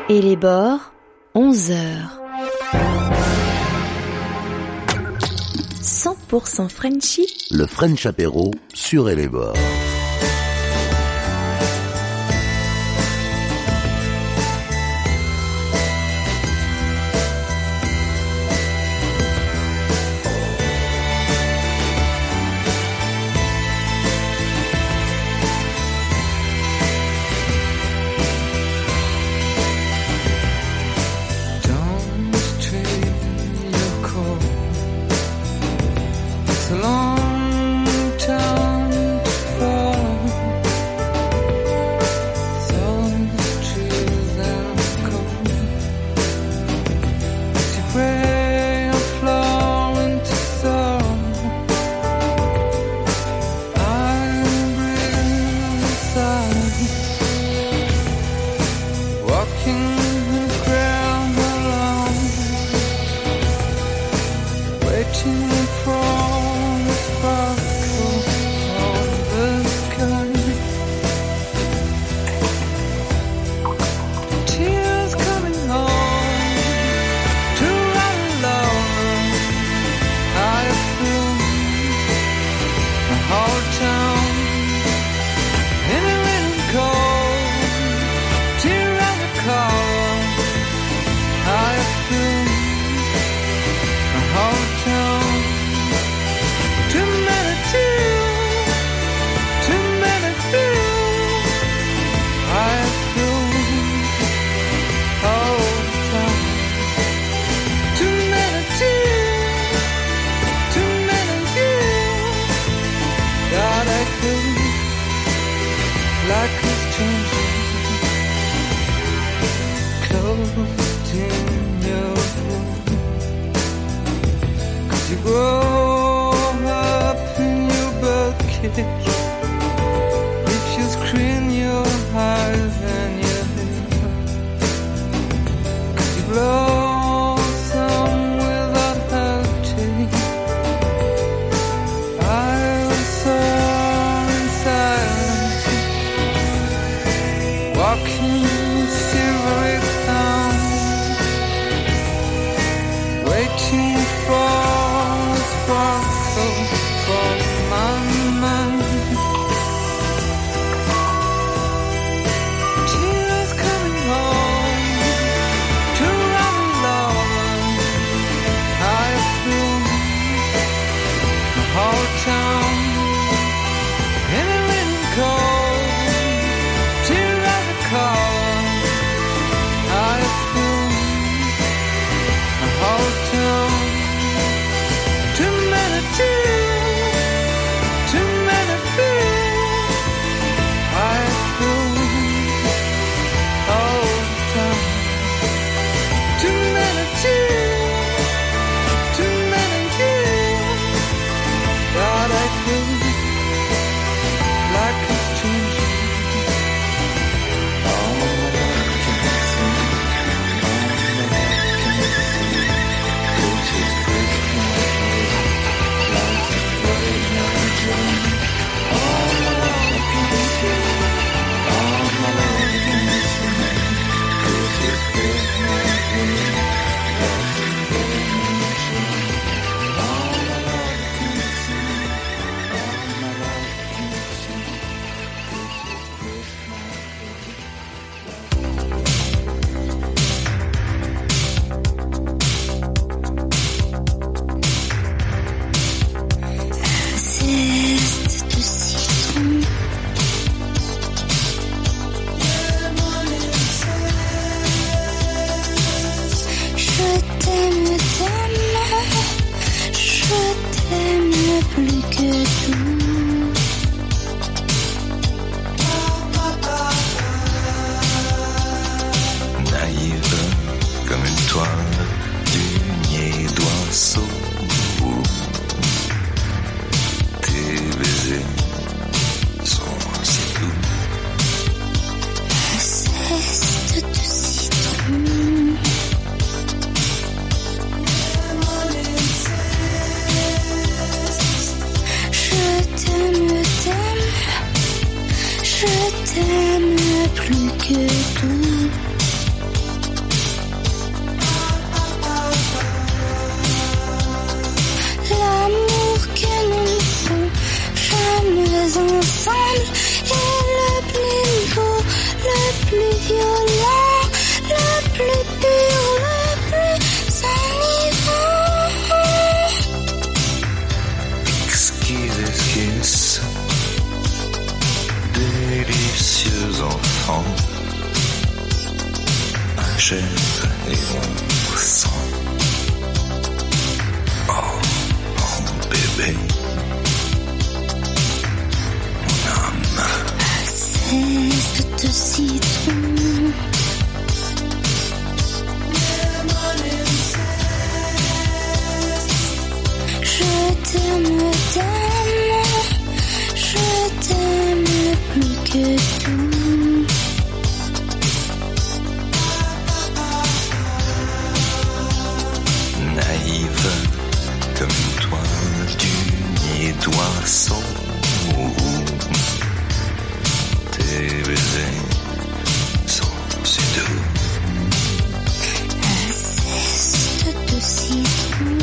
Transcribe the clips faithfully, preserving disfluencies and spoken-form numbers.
Et les bords, onze heures. cent pour cent Frenchy. Le French apéro sur Et les bords. Call, tear out the car. chair et mon sang. Oh, mon bébé, mon âme. Zeste de citron. Je t'aime tellement, je t'aime plus que tout. Naïve comme une toile du nid d'oiseau. Tes baisers sont si doux. Un zeste de citron.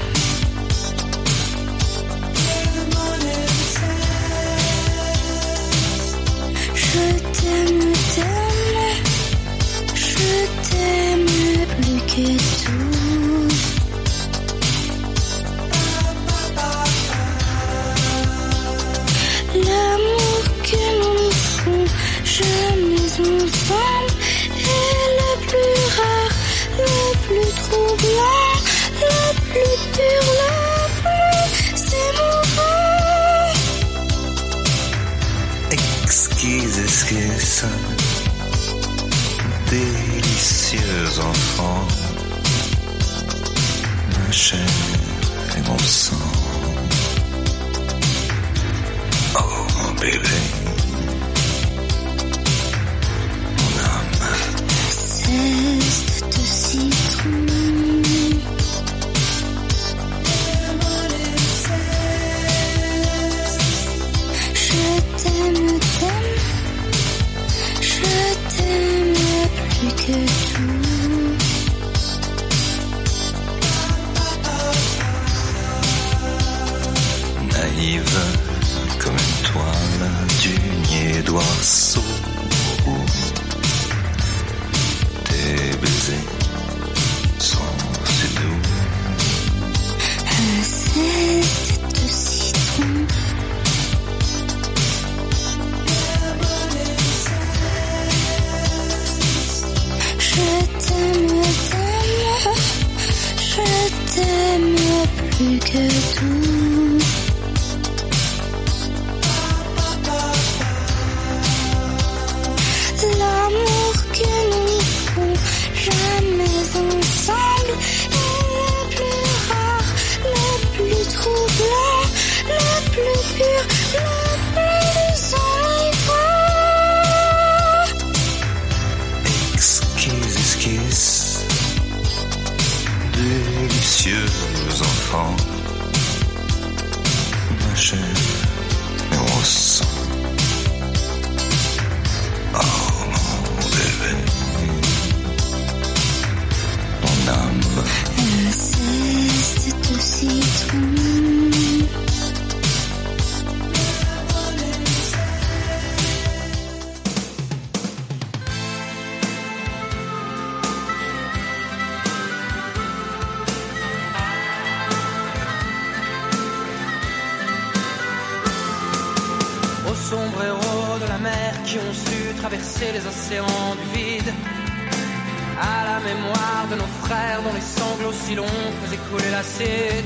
Je t'aime tellement, je t'aime plus que tout. L'amour que nous ferons jamais ensemble est le plus rare, le plus troublant, le plus pur, le plus émouvant. Exquise esquisse, délicieux enfant, ma chair et mon sang. Oh mon bébé, mon âme. Zeste de citron. Je t'aime tellement, je t'aime plus que tout. Naïve comme une toile du nid d'oiseau. Tes baisers sont si doux. Un zeste de citron. Je t'aime tellement, je t'aime plus que tout. L'amour que nous ferons jamais ensemble est le plus rare, le plus troublant, le plus pur, le plus enivrant. Exquise esquisse, délicieux enfant, ma chair et mon sang. Oh mon bébé, mon âme. Un zeste de citron. Aux sombres héros de la mer qui ont su traverser les océans du vide, à la mémoire de nos frères dont les sanglots si longs faisaient couler l'acide.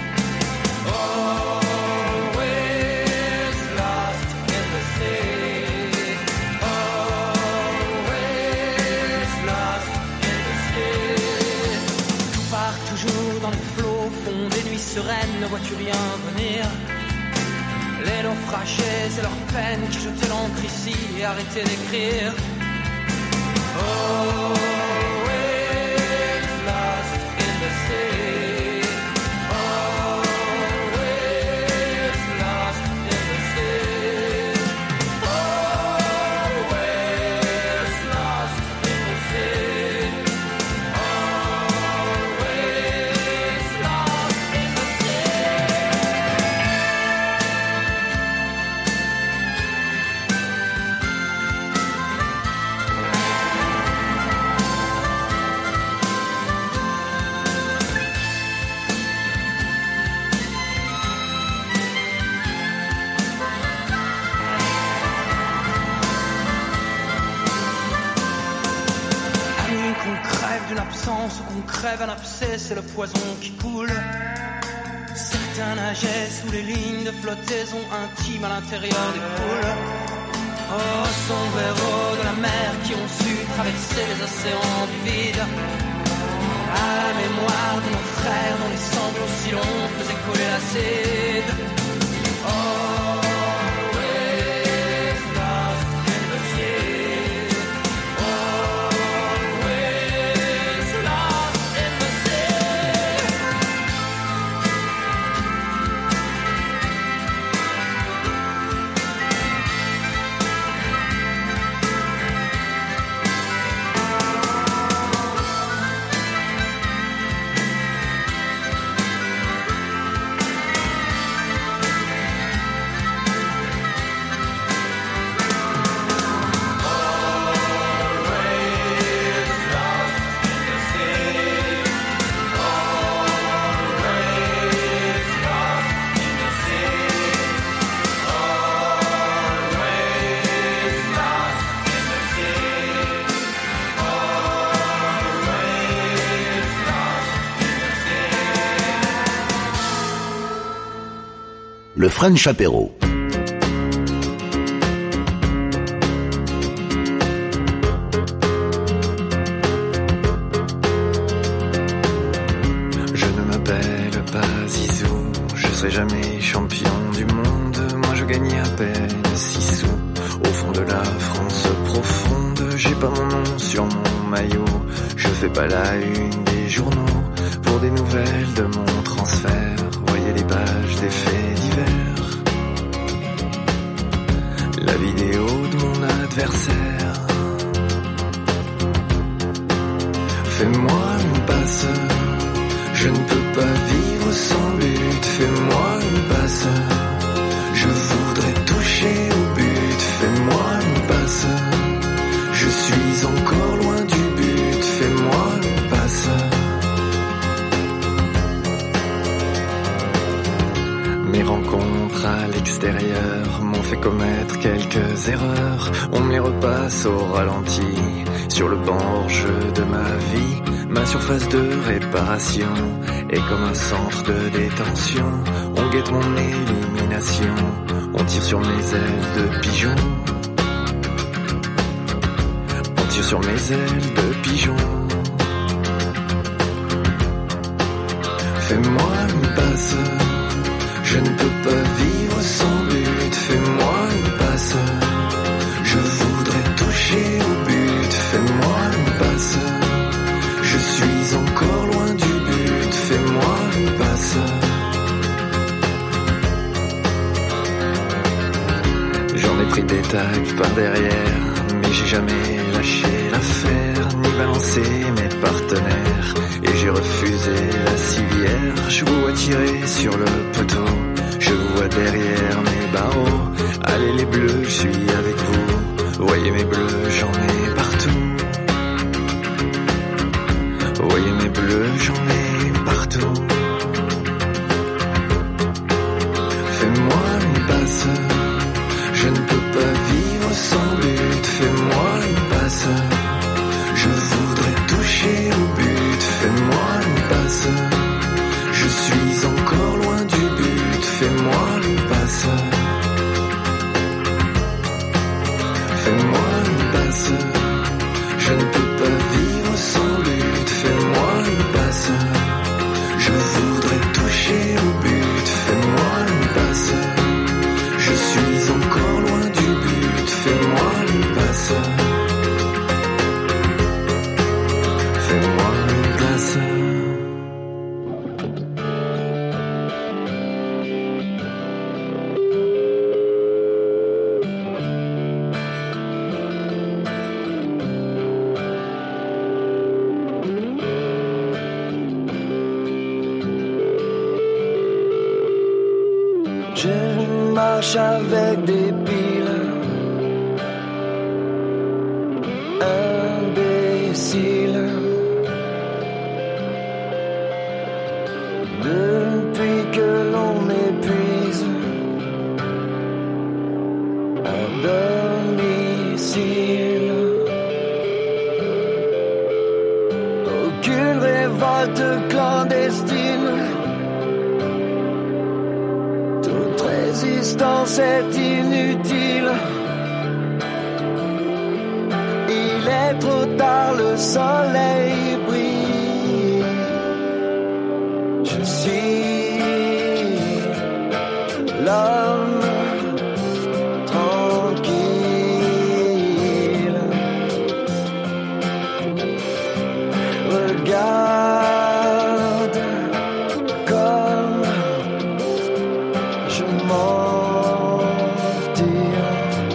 Always lost in the sea. Always lost in the sea. Tout part toujours dans les flots, fond des nuits sereines, ne vois-tu rien venir? Les naufragés, c'est leur peine qui jetaient l'encre ici et arrêtaient d'écrire. Always lost in the sea. Always lost in the sea. Always lost in the sea. Always lost in the sea. Qu'on crève d'une absence ou qu'on crève un abcès, c'est le poison qui coule. Certains nageaient sous les lignes de flottaison intime à l'intérieur des poules. Oh, sombreros de la mer qui ont su traverser les océans du vide. À la mémoire de nos frères dont les sanglots si longs faisaient couler l'acide. Always lost in the sea. Always lost in the sea. Le French Apéro. Je ne m'appelle pas Zizou, je serai jamais champion du monde. Moi je gagnais à peine six sous. Au fond de la France profonde, j'ai pas mon nom sur mon maillot. Je fais pas la une des journaux pour des nouvelles de mon transfert. Voyez les pages des faits divers. La vidéo de mon adversaire. Fais-moi une passe, je ne peux pas vivre sans but. Fais-moi une passe, je voudrais toucher au but. Fais-moi une passe, je suis encore loin du but. Fais-moi une passe. Mes rencontres à l'extérieur m'ont fait commettre quelques erreurs. On me les repasse au ralenti sur le banc hors-jeu de ma vie. Ma surface de réparation est comme un centre de détention. On guette mon élimination, on tire sur mes ailes de pigeon. On tire sur mes ailes de pigeon. Fais-moi une passe, je ne peux pas vivre sans but. Fais-moi une passe, je voudrais toucher au but. Fais-moi une passe, je suis encore loin du but. Fais-moi une passe. J'en ai pris des tags par derrière, mais j'ai jamais lâché l'affaire, ni balancé mes partenaires. Et j'ai refusé la civière. Je vous vois tirer sur le poteau, je vous vois derrière mes barreaux. Allez les bleus, je suis avec vous. Voyez mes bleus, j'en ai partout. Voyez mes bleus, j'en ai partout. Fais-moi une passe, je ne peux pas vivre sans but. Fais-moi une passe, je voudrais toucher au but. Fais-moi une passe, je suis encore loin du but. Fais-moi une passe. Fais-moi une passe, je ne peux pas vivre sans but. Fais-moi une passe, je voudrais toucher au but. Fais-moi une passe, je suis encore loin du but. Fais-moi une passe. Fais-moi une passe. Je marche avec des piles, imbécile. Depuis que l'on m'épuise à domicile. révolte clandestine. Toute résistance est inutile. Il est trop tard, le soleil brille. Je suis l'homme tranquille. Regarde comme je m'en tire.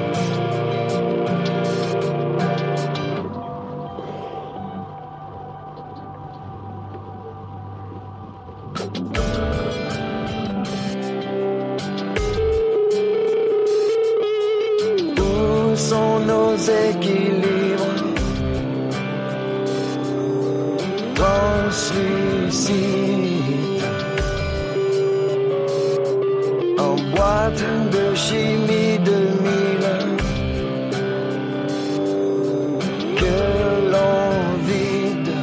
Où sont nos équilibres translucides en boîte de chimie de mille que l'on vide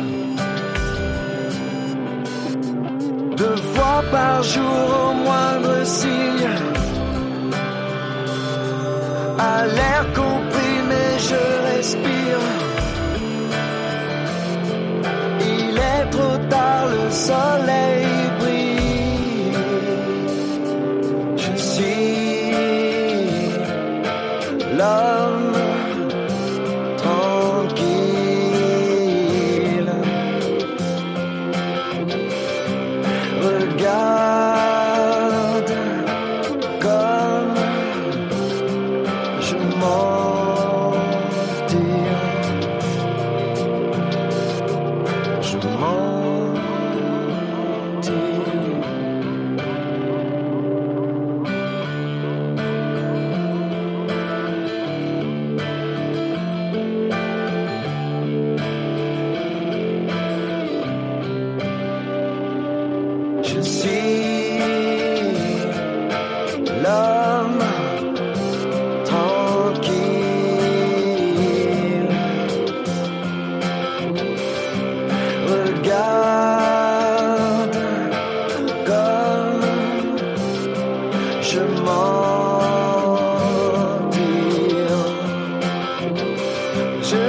deux fois par jour au moindre signe. À l'air comprimé, je respire. Il est trop tard, le soleil brille. Je suis l'homme tranquille. Regarde comme je m'en tire. Je m'en tire. Je suis l'homme tranquille. Regarde comme je m'en tire. Je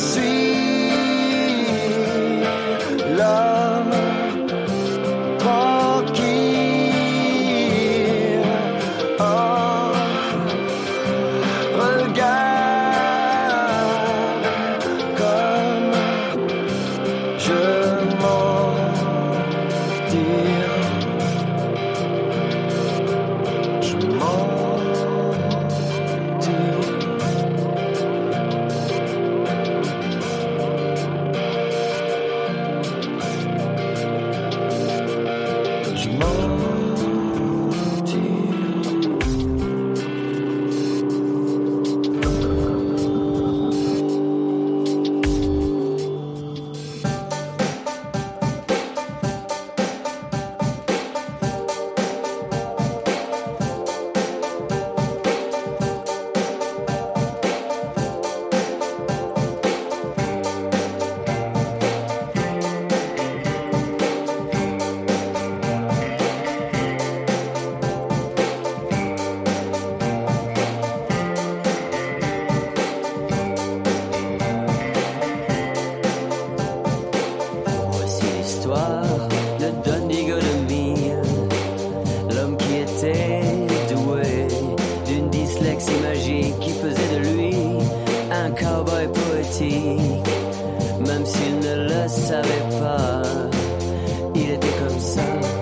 suis l'homme tranquille. Oh, regarde comme je m'en tire. Je m'en tire. Je m'en tire. Voici l'histoire de Don Diego de Mille, l'homme qui était doué d'une dyslexie magique qui faisait de lui un cowboy poétique. Même s'il ne le savait pas, il était comme ça.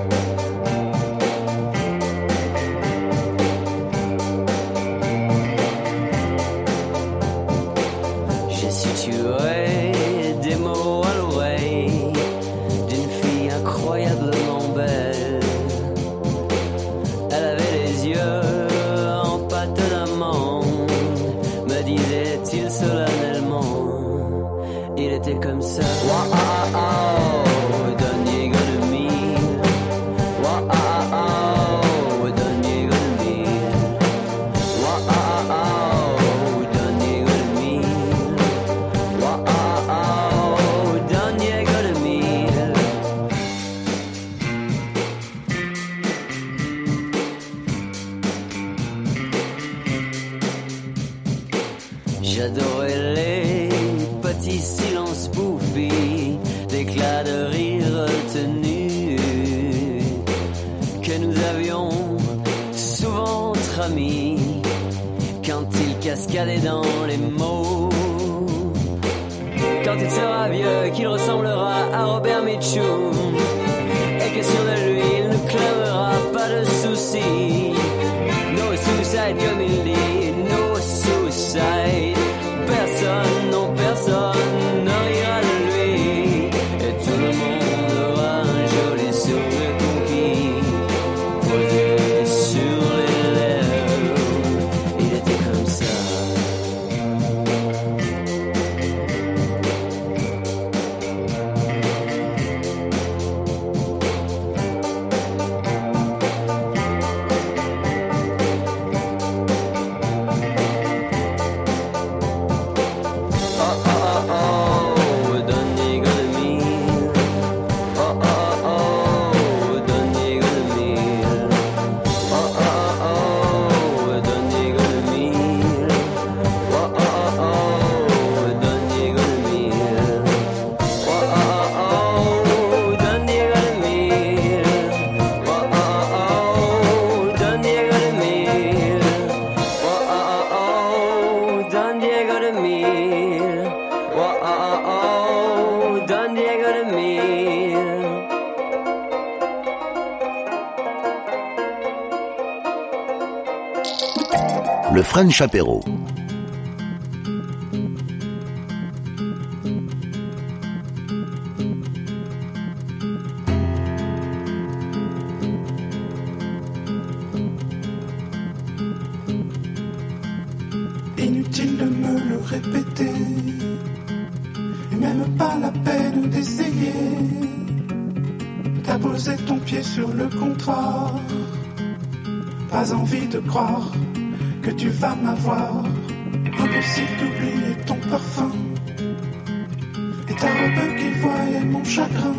J'ai suturé des mots à l'oreille d'une fille incroyablement belle. Elle avait les yeux en pâte d'amande, me disait-il solennellement. Il était comme ça. Wow, oh, oh, oh, Don Diego de Mille. Wow, oh, oh, oh, Don Diego de Mille. Wow, oh, oh, oh, Don Diego de Mille. Wow, oh, oh, Don Diego de Mille. spoofy, d'éclats de rire retenus que nous avions souvent entre amis quand il cascadait dans les mots. Quand il sera vieux, qu'il ressemblera à Robert Mitchum, et que sur de lui il ne clamera pas de soucis. No suicide comme il dit, no suicide. Personne, non personne ne rira de lui, et tout le monde aura un joli sourire conquis posé sur les lèvres. Il était comme ça. Le French Apéro. Inutile de me le répéter, et même pas la peine d'essayer. T'as posé ton pied sur le comptoir, pas envie de croire que tu vas m'avoir. Impossible d'oublier ton parfum et ta robe qui voyait mon chagrin.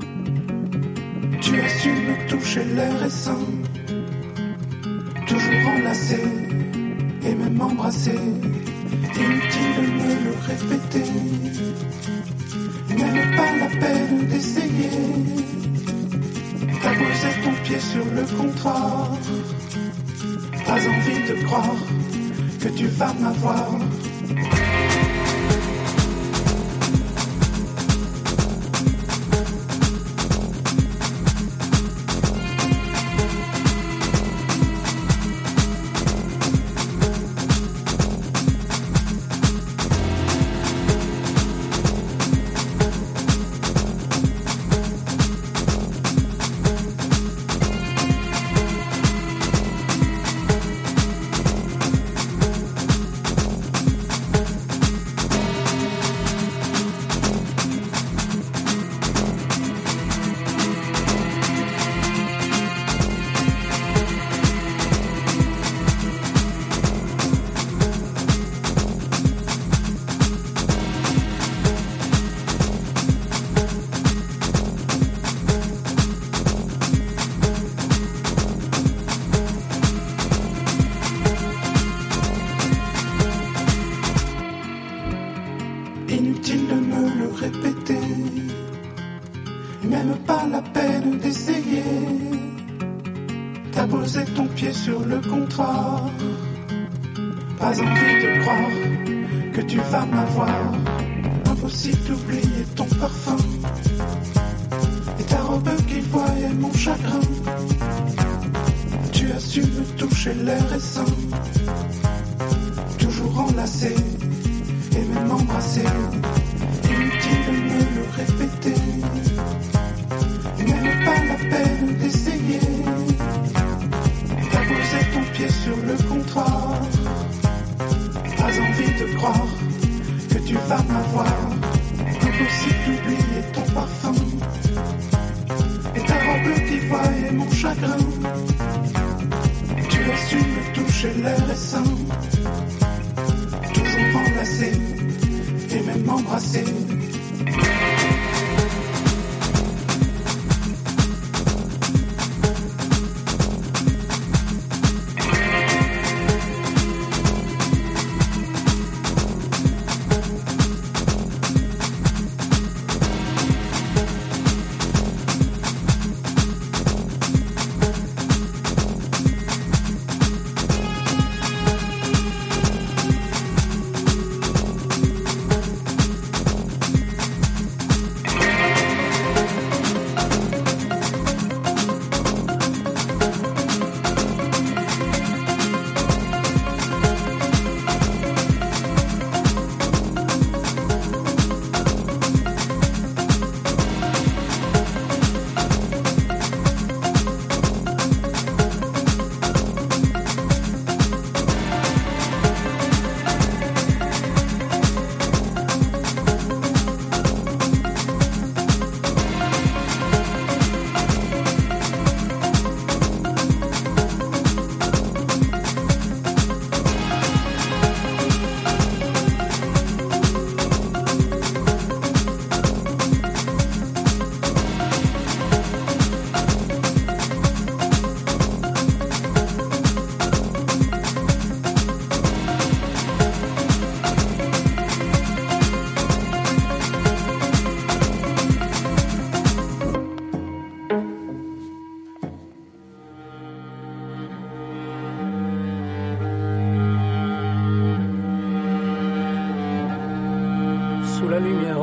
Tu as su me toucher l'air et sein, toujours enlacé et même embrassé. Inutile de me le répéter, et même pas la peine d'essayer. T'as posé ton pied sur le comptoir, pas envie de croire que tu vas m'avoir. Inutile de me le répéter, et même pas la peine d'essayer. T'as posé ton pied sur le comptoir, pas envie de croire que tu vas m'avoir. Impossible d'oublier ton parfum et ta robe qui voyait mon chagrin. Tu as su me toucher l'air et sein, toujours enlacé et même embrassé. Inutile de me le répéter, et même pas la peine d'essayer. T'as posé ton pied sur le comptoir, pas envie de croire que tu vas m'avoir. Impossible d'oublier ton parfum et ta robe qui voyait mon chagrin. Tu as su me toucher l'air et sein, toujours enlacé et même embrassé.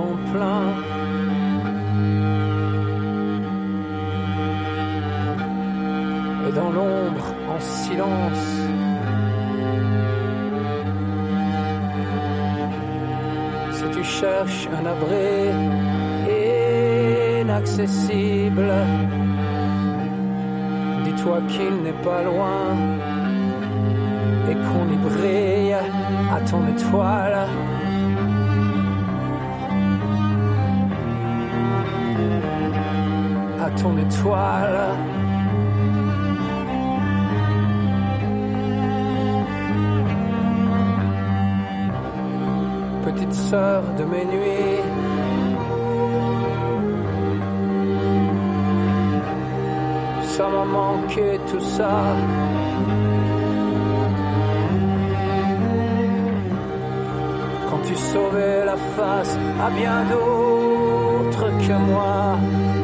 temps plein. Et dans l'ombre, en silence, si tu cherches un abri inaccessible, dis-toi qu'il n'est pas loin et qu'on y brille à ton étoile. À ton étoile. Petite sœur de mes nuits, ça m'a manqué tout ça. Quand tu sauvais la face à bien d'autres que moi,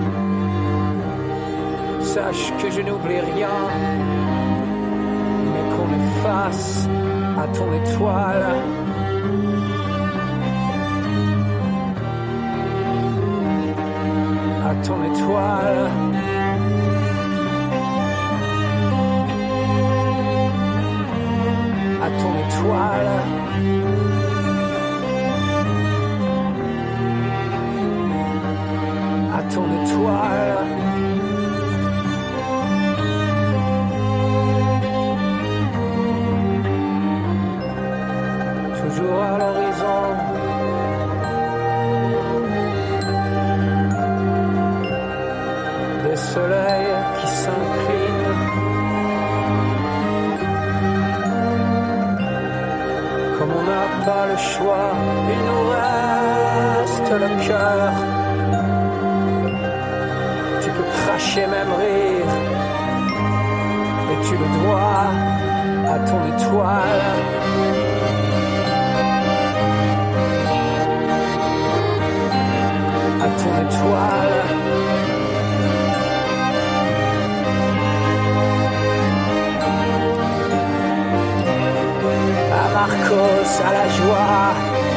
sache que je n'oublie rien, mais qu'on est face à ton étoile. À ton étoile. À ton étoile. À ton étoile. Toujours à l'horizon. Des soleils qui s'inclinent. Comme on n'a pas le choix, il nous reste le cœur. Tu peux cracher, même rire, et tu le dois à ton étoile. À ton étoile. À Marcos, à la joie.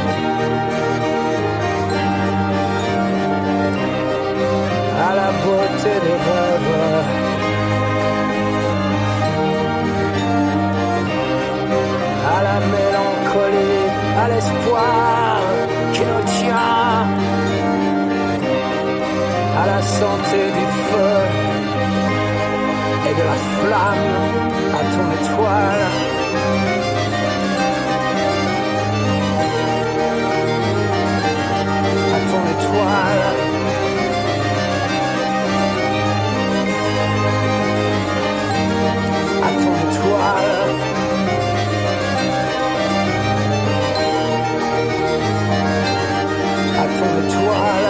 À la beauté des rêves. À la mélancolie, à l'espoir qui nous tient. À la santé du feu et de la flamme, à ton étoile. À ton étoile. À ton étoile. À ton étoile.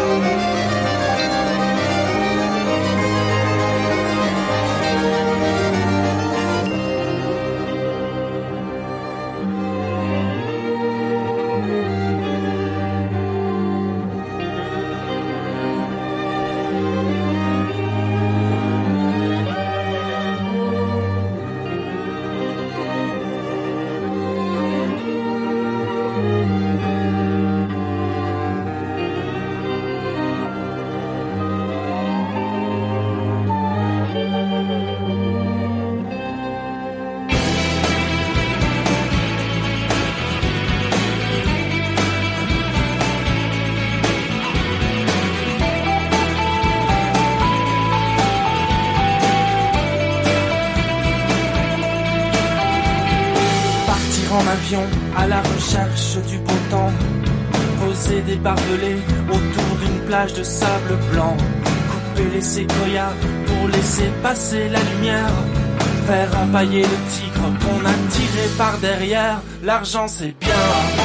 À la recherche du beau temps, poser des barbelés autour d'une plage de sable blanc, couper les séquoias pour laisser passer la lumière, faire empailler le tigre qu'on a tiré par derrière. L'argent c'est bien.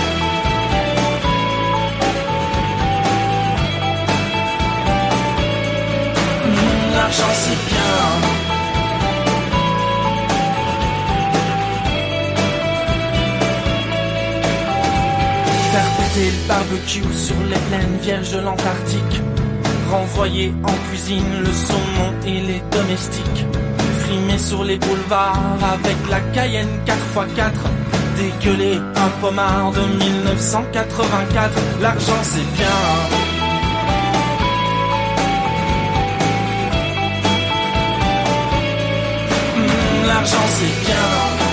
Mmh, l'argent c'est bien. Le barbecue sur les plaines vierges de l'Antarctique, renvoyer en cuisine le saumon et les domestiques, frimer sur les boulevards avec la Cayenne quatre par quatre, dégueuler un pommard de mille neuf cent quatre-vingt-quatre. L'argent c'est bien. Mmh, l'argent c'est bien.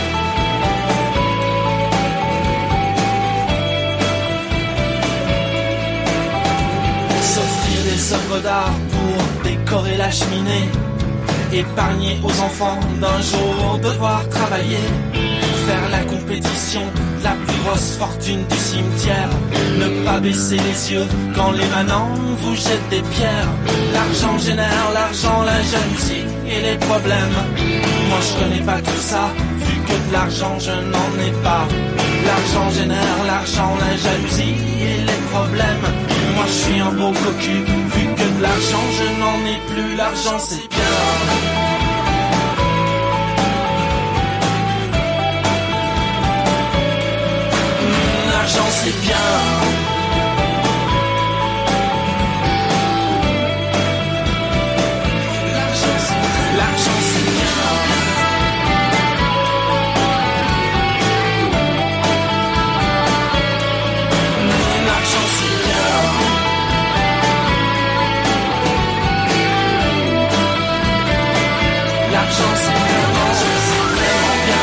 S'offrir des œuvres d'art pour décorer la cheminée. Épargner aux enfants d'un jour devoir travailler. Faire la compétition de la plus grosse fortune du cimetière. Ne pas baisser les yeux quand les manants vous jettent des pierres. L'argent génère l'argent, la jalousie et les problèmes. Moi je connais pas tout ça, vu que de l'argent je n'en ai pas. L'argent génère l'argent, la jalousie et les problèmes. Moi je suis un beau cocu, vu que de l'argent je n'en ai plus. L'argent c'est bien. L'argent c'est bien. L'argent c'est, l'argent c'est bien. L'argent c'est bien. L'argent c'est vraiment, c'est vraiment bien.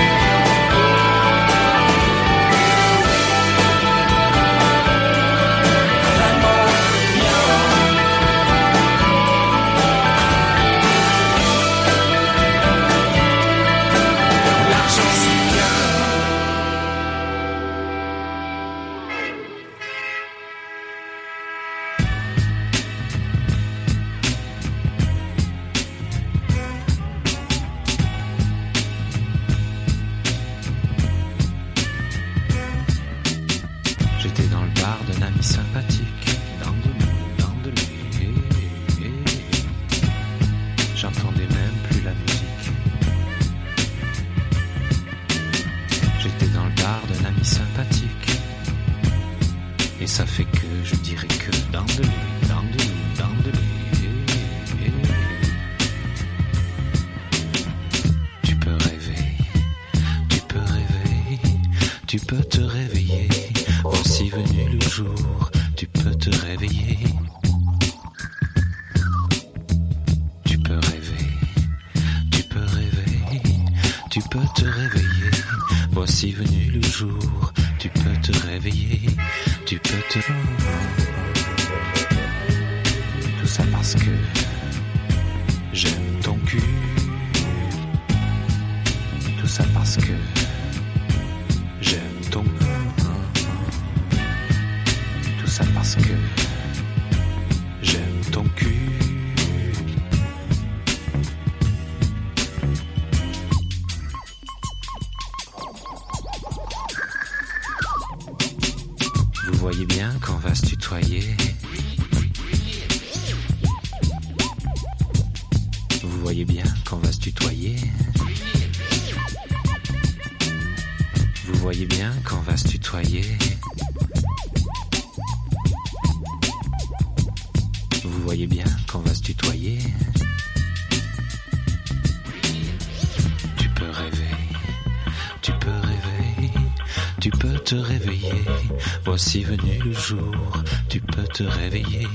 Voici venu le jour, tu peux te réveiller.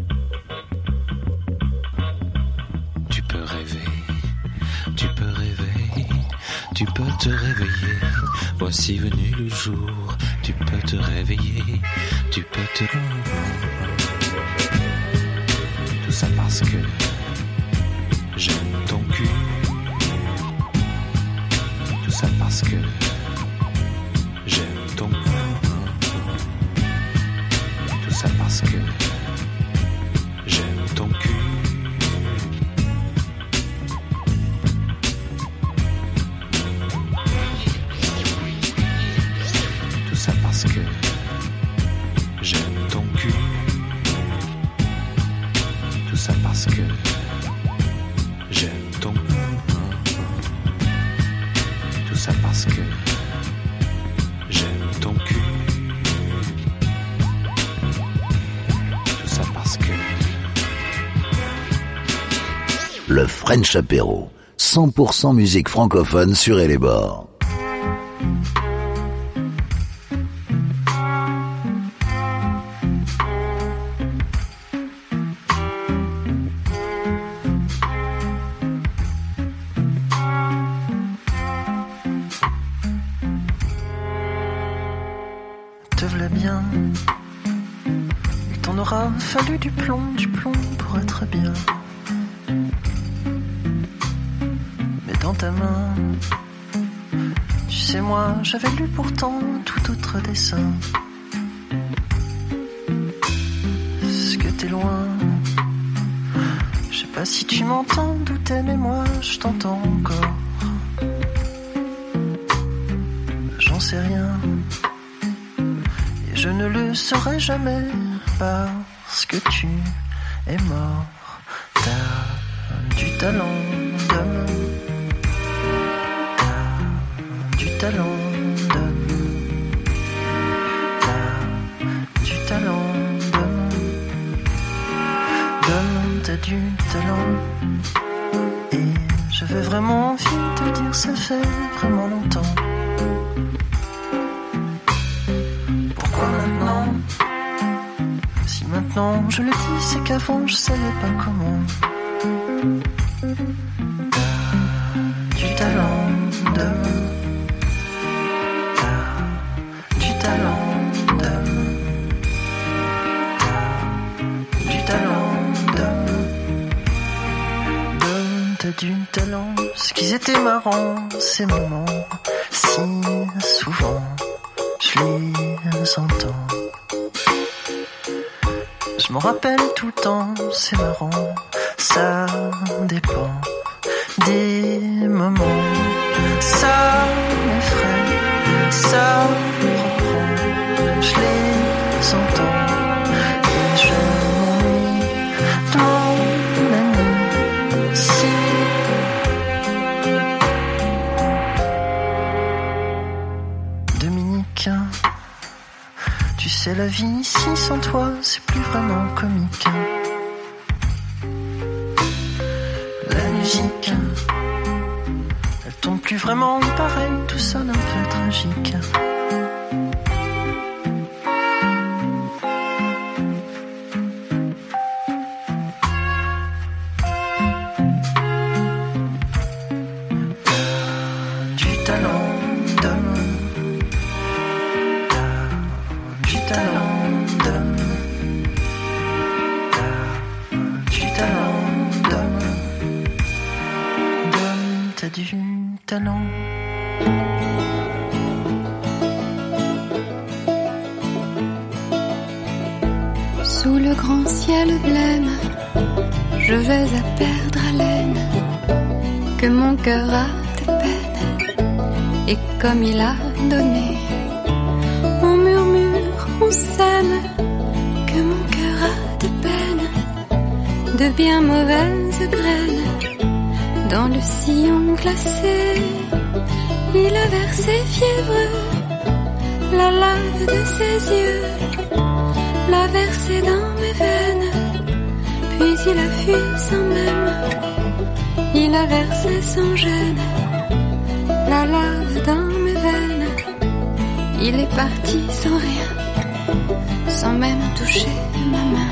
Tu peux rêver, tu peux rêver, tu peux te réveiller. Voici venu le jour, tu peux te réveiller. Tu peux te... Tout ça parce que j'aime ton cul. Tout ça parce que j'aime ton cul. Ça parce que j'aime ton cul. Tout ça parce que j'aime ton cul. Tout ça parce que j'aime ton cul. Tout ça parce que j'aime ton cul. Le French Apéro, cent pour cent musique francophone sur Et les bords. m'a fallu du plomb, du plomb pour être bien. Mais dans ta main, tu sais moi, j'avais lu pourtant tout autre dessin. Est-ce que t'es loin? Je sais pas si tu m'entends douter, mais moi je t'entends encore. J'en sais rien, et je ne le saurai jamais, parce que tu es mort. T'as du talent d'homme, t'as du talent d'homme, t'as du talent d'homme, d'homme, t'as du talent. Et j'avais vraiment envie de le dire, ça fait vraiment longtemps. Pourquoi maintenant? Si maintenant je le dis, c'est qu'avant je savais pas comment. T'as du talent d'homme, t'as du talent d'homme, t'as du talent d'homme, d'homme, t'as du talent. Ce qu'ils étaient marrants, ces moments, si souvent je les entends. Je m'en rappelle tout le temps, c'est marrant, ça dépend des moments. Ça m'effraie, ça reprend, je les entends et je m'ennuie dans la nuit. Si Dominique, tu sais la vie ici sans toi, c'est plus vraiment comique. La musique, elle tombe plus vraiment pareil, tout sonne un peu tragique. T'as du talent d'homme, t'as du talent d'homme, t'as du talent d'homme, d'homme, t'as du talent. Sous le grand ciel blême, je vais à perdre haleine, que mon cœur a des peines, et comme il a donné, on murmure, on s'aime, que mon cœur a des peines, de bien mauvaises graines, dans le sillon glacé, il a versé fiévreux, la lave de ses yeux, l'a versé dans mes veines, puis il a fui sans même, il a versé sans gêne, la lave dans mes veines, il est parti sans rien, sans même toucher ma main.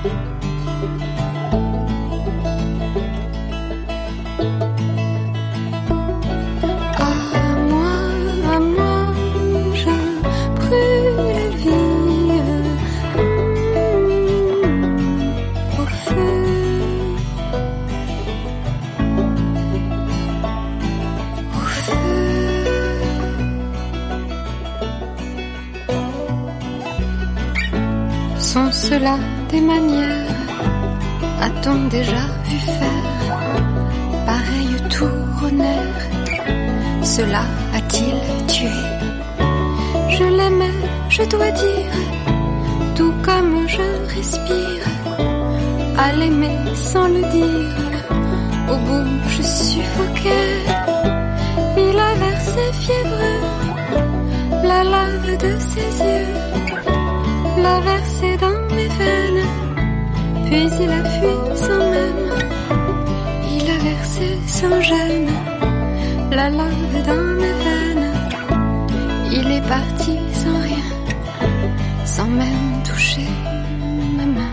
Sont cela des manières, a-t-on déjà vu faire pareil tour au nerf? Cela a-t-il tué? Je l'aimais, je dois dire, tout comme je respire, à l'aimer sans le dire, au bout je suffoquais. Il a versé fiévreux la lave de ses yeux, l'a versé dans mes veines, puis il a fui sans même, il a versé sans gêne, la lave dans mes veines, il est parti sans rien, sans même toucher ma main.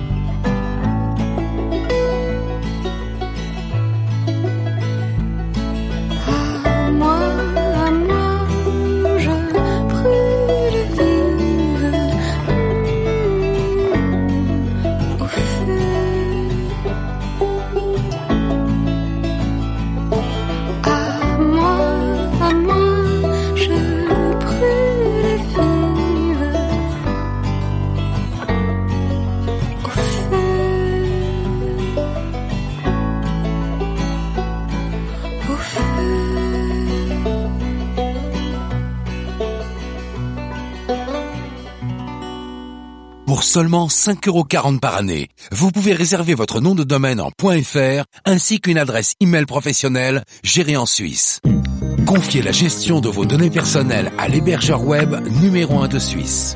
À moi, à moi, je brûle vive. pour seulement cinq euros quarante par année. Vous pouvez réserver votre nom de domaine en .fr ainsi qu'une adresse email professionnelle gérée en Suisse. Confiez la gestion de vos données personnelles à l'hébergeur web numéro un de Suisse.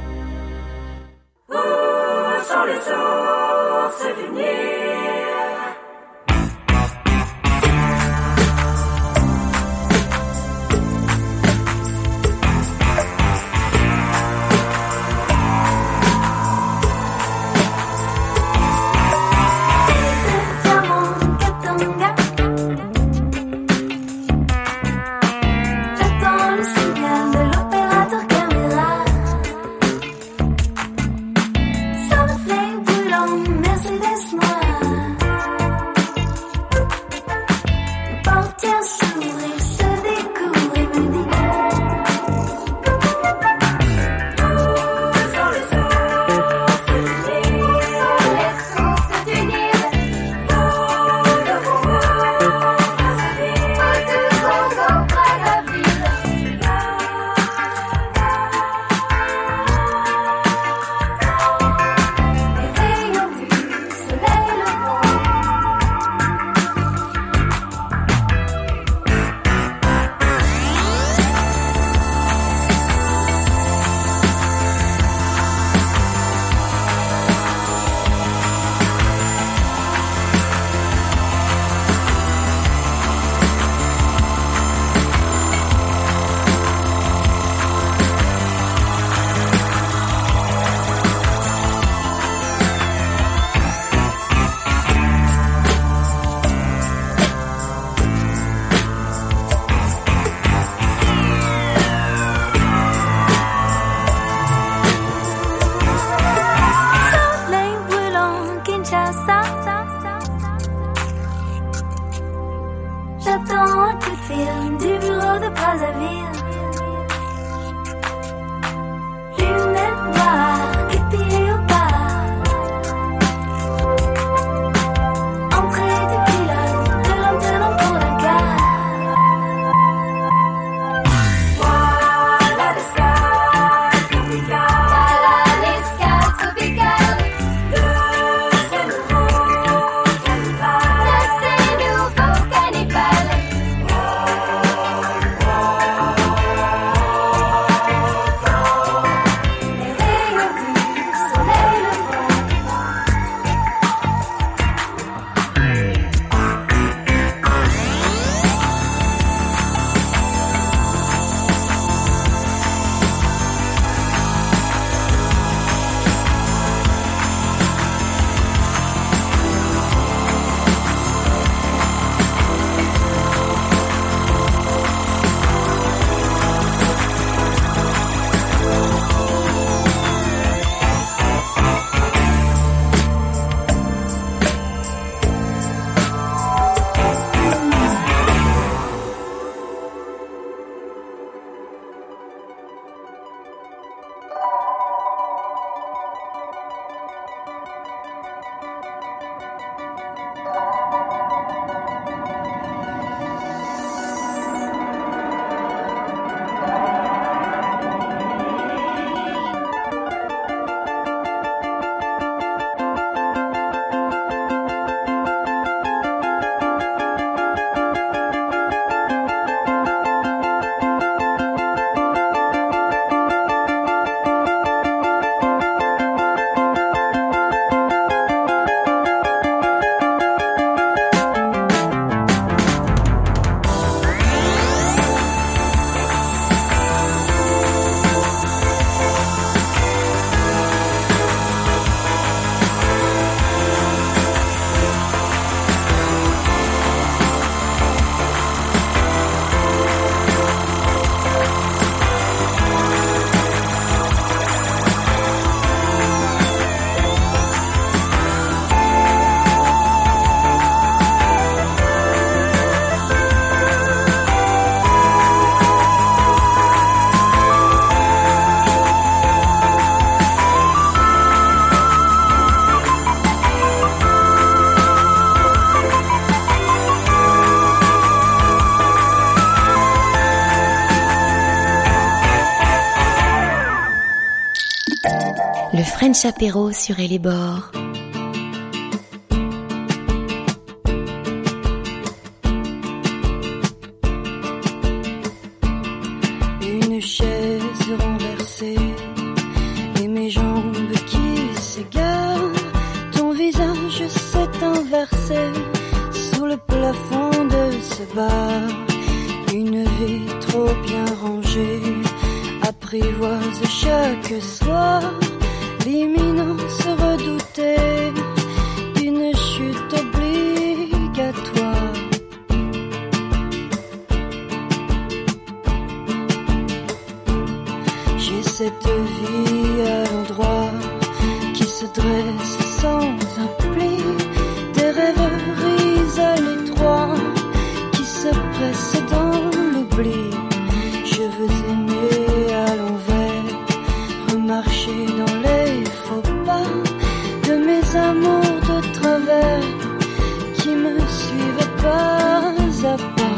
Où sont les sources du Nil? Cannibal. French Apéro sur Elle est bord. Une chaise renversée et mes jambes qui s'égarent. Ton visage s'est inversé sous le plafond de ce bar. Une vie trop bien rangée apprivoise chaque soir l'imminence redoutée d'une chute obligatoire. J'ai cette vie à l'endroit qui se dresse sans un pli, des rêveries à l'étroit qui se pressent dans l'oubli. Je veux aimer à l'envers, remarcher dans les faux pas de mes amours de travers qui me suivent pas à pas.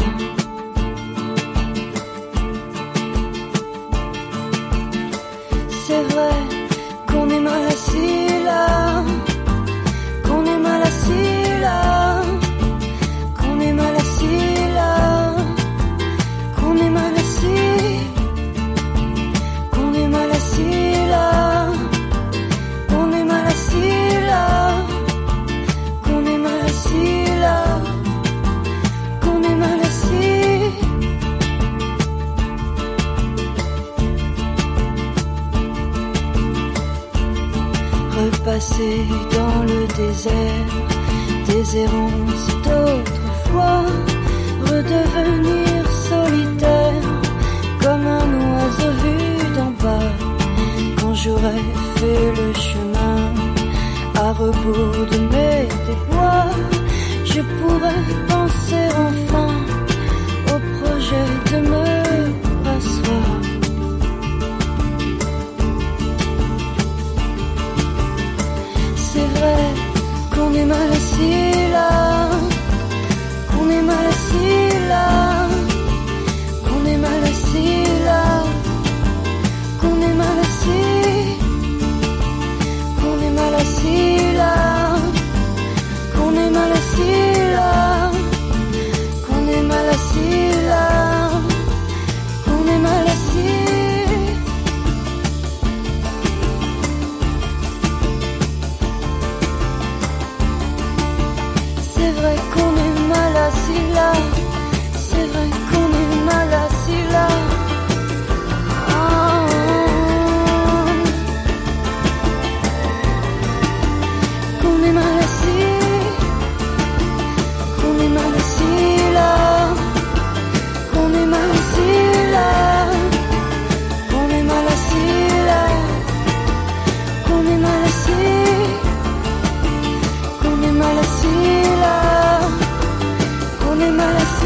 C'est vrai qu'on est mal assis là, qu'on est mal assis là, qu'on est mal assis là, qu'on est mal assis, qu'on est mal assis là, qu'on est mal assis là, qu'on est mal assis là, qu'on est mal assis. Repasser dans le désert des errances d'autrefois, redevenir solitaire comme un oiseau vu d'en bas. Quand j'aurai fait le chemin à rebours de mes déboires, je pourrai penser enfin au projet de me rasseoir. C'est vrai qu'on est mal assis là, qu'on est mal assis là, qu'on est mal assis là, qu'on est mal assis, qu'on est mal assis là, qu'on est mal assis là, qu'on est mal assis là, qu'on est mal assis. C'est vrai qu'on est mal assis là, c'est vrai qu'on est mal assis là. Oh. Qu'on est mal assis, qu'on est mal assis là, qu'on est mal assis là, qu'on est mal assis là, qu'on est mal assis, qu'on est mal assis là, qu'on est mal assis.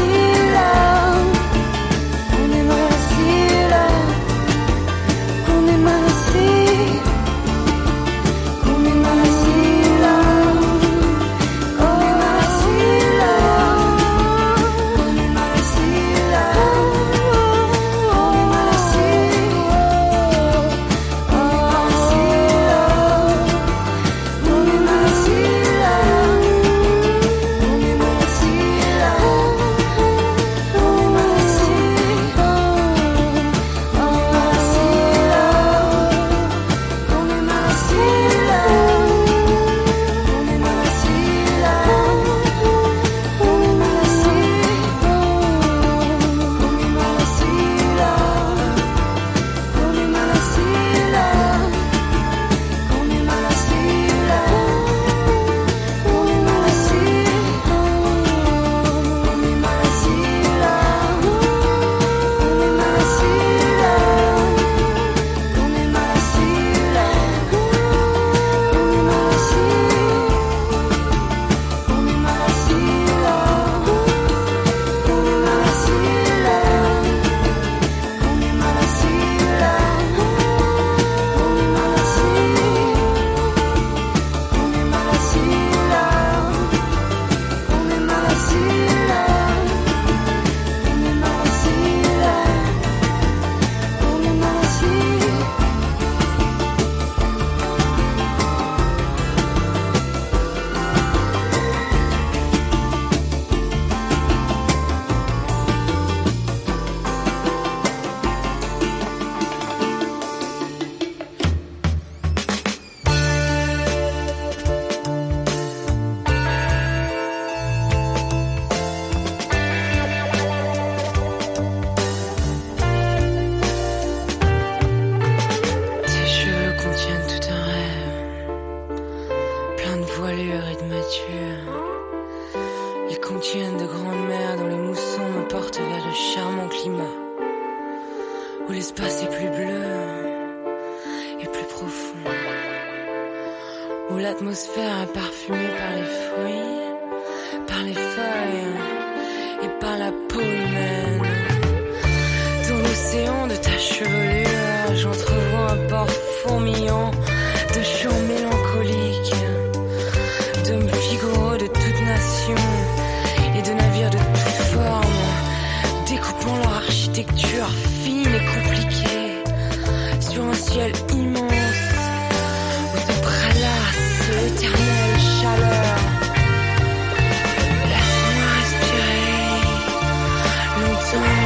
voilure et de mature. Ils contiennent de grandes mers dont les moussons me portent vers de charmants climats, où l'espace est plus bleu et plus profond, où l'atmosphère est parfumée par les fruits, par les feuilles et par la peau humaine. Dans l'océan de ta chevelure, j'entrevois un port fourmillant de chants mélancoliques, d'hommes vigoureux de toute nation et de navires de toutes formes, découpant leur architecture fine et compliquée sur un ciel immense où se prélasse l'éternelle chaleur. Laisse-moi respirer longtemps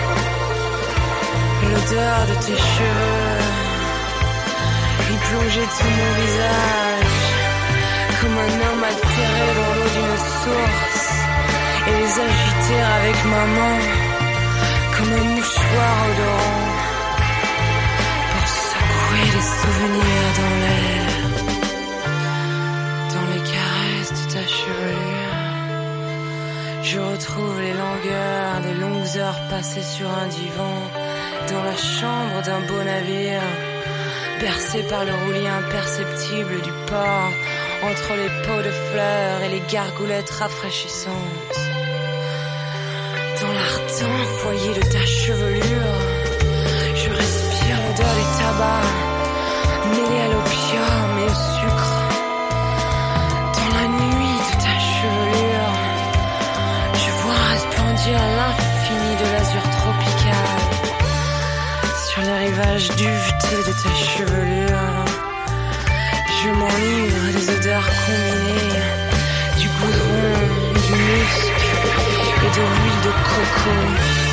l'odeur de tes cheveux, y plonger tout mon visage comme un homme altéré dans l'eau d'une source, et les agiter avec ma main comme un mouchoir odorant pour secouer les souvenirs dans l'air. Dans les caresses de ta chevelure, je retrouve les langueurs des longues heures passées sur un divan dans la chambre d'un beau navire, bercé par le roulis imperceptible du port, entre les pots de fleurs et les gargoulettes rafraîchissantes. Dans l'ardent foyer de ta chevelure, je respire l'odeur du tabac, mêlée à l'opium et au sucre. Dans la nuit de ta chevelure, je vois resplendir l'infini de l'azur tropical. Sur les rivages duvetés de ta chevelure, je m'enivre des odeurs combinées, du goudron, du musc et de l'huile de coco.